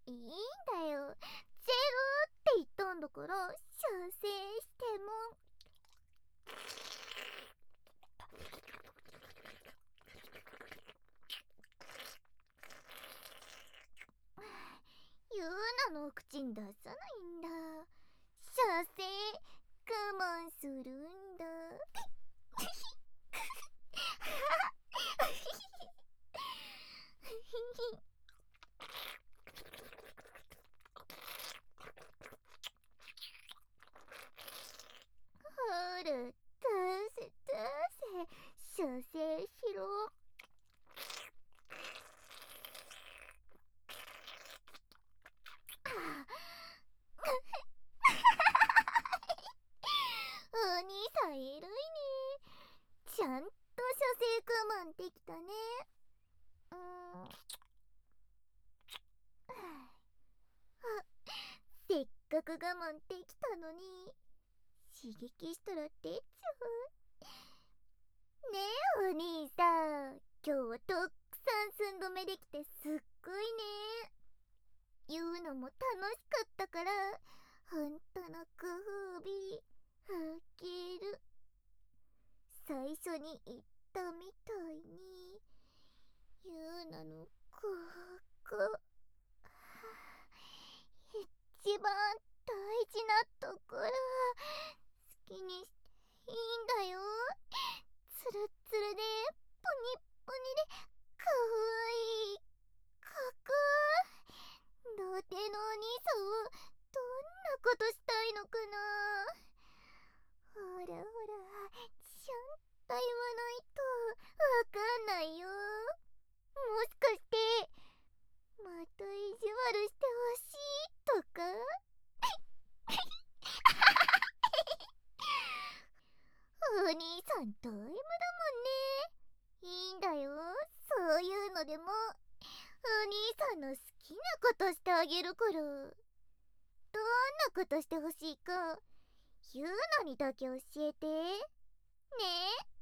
いいんだよ。ゼロって言ったんだから、射精しても。ユーナの口に出さないんだ。射精我慢するんだ。ほら、出せ出せ、射精しろ。お兄さん偉いね。ちゃんと射精我慢できたね。せっかく我慢できたのに刺激したら出ちゃう。ねえお兄さん、今日はたくさん寸止めできてすっごいね。言うのも楽しかったからほんとのご褒美あげる。最初に言ったみたいにユーナのここ一番大事なところ好きにしていいんだよ。ツルツルでポニポニでかわいいここ。童貞のお兄さんはどんなことしたいのかな。ほらほら、ちゃんと言わないとわかんないよ。もしかしてまた意地悪してほしいとか。お兄さんタイムだもんね。いいんだよ、そういうのでも。お兄さんの好きなことしてあげるから。どんなことしてほしいかユーナにだけ教えてね。